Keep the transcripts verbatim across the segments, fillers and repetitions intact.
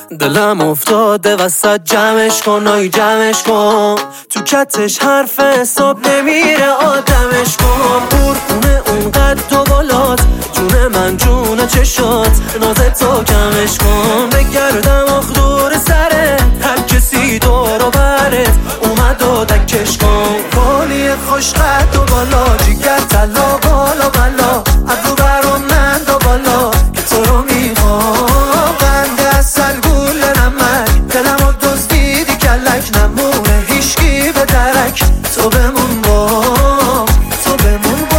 دلم افتاده وسط جمعش کن آی جمعش کن، تو کتش حرف حساب نمیره آدمش کن. قربونه اون قد و بالات، جون من جون چشات، ناز تو کمش کن. بگردم آخ دور سرت، هر کسی دور و برت اومد و دکش کن. بالی خوش قد و بالا، جیگر طلا بالا بالا، ابرو برام من دو بالا که تو رو میخوام. قند اصل گول نمک، دلم رو دزدیدی کلک، نمونه هیشگی به درک. تو بمون با تو بمون با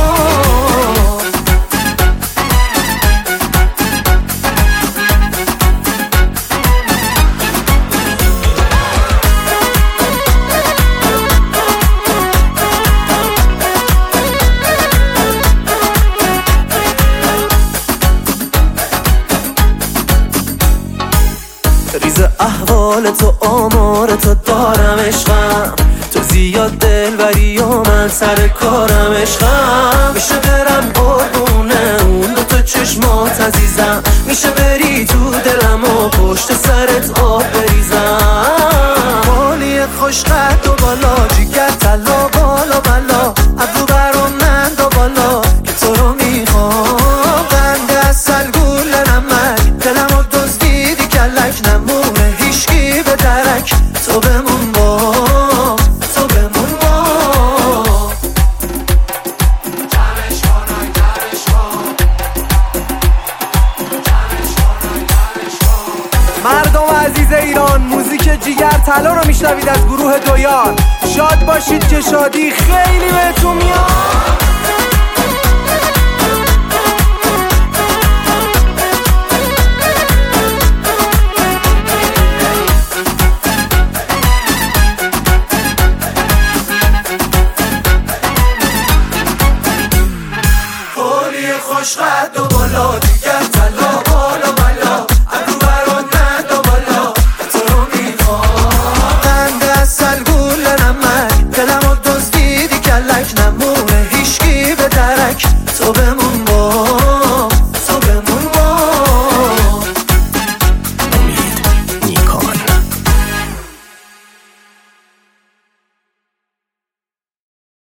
ریز احوال تو آمار تو دارم عشقم، تو زیاد دلبری و من سر کارم عشقم. میشه برم قربونه اون دو تا چشمات عزیزم، میشه بری تو دلم و پشت سرت آب بریزم. بالی خوش قد و بالا، جیگر طلا بالا بالا، ابرو برام من دو بالا که تو رو میخوام. قند اصل گول نمک، دلم رو دزدیدی کلک، نمونه هیشگی به درک. تو بمون با تو بمون با جمعش کن آی جمعش کن، جمعش کن آی جمعش کن. مردم عزیز ایران، موزیک جیگر طلا رو میشنوید از گروه دویان. شاد باشید که شادی خیلی بهتون میاد. خوش قد و بالا،